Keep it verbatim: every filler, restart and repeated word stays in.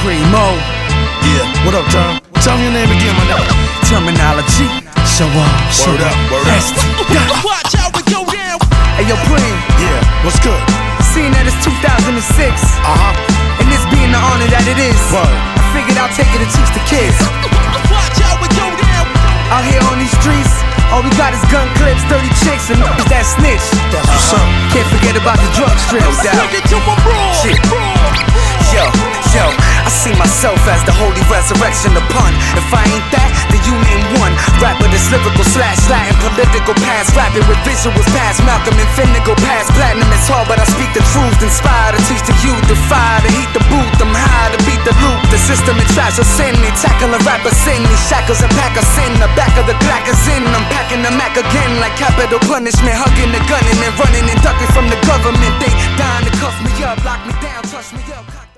Primo. Yeah, what up, Tom? Tell me your name again, my nigga. Terminology. Show up, show Word up, word up. Watch how we go down. Hey, yo, Preem. Yeah, what's good? Seeing that it's two thousand six, Uh-huh. and this being the honor that it is, Word. I figured I'll take it to teach the kids. Watch how we go down. Out here on these streets, all we got is gun clips, thirty chicks, and niggas that snitch. That's what's up. Can't forget about the drug strips. Take it to a brawl. Shit. Yo, yo, I see myself as the holy resurrection upon. If I ain't that, then you name one rapper that's lyrical slash Latin, political past, rapping with visuals past Malcolm and Finnegan past platinum. It's hard, but I speak the truth, inspire to teach the youth, the fire to heat the booth. I'm high to beat the loop. The system and trash of sin, they tackle a rapper sin. These shackles and pack us in, the back of the crack is in. I'm packing the Mac again like capital punishment, hugging the gun and then running and ducking from the government. They dying to cuff me up, lock me down, touch me up.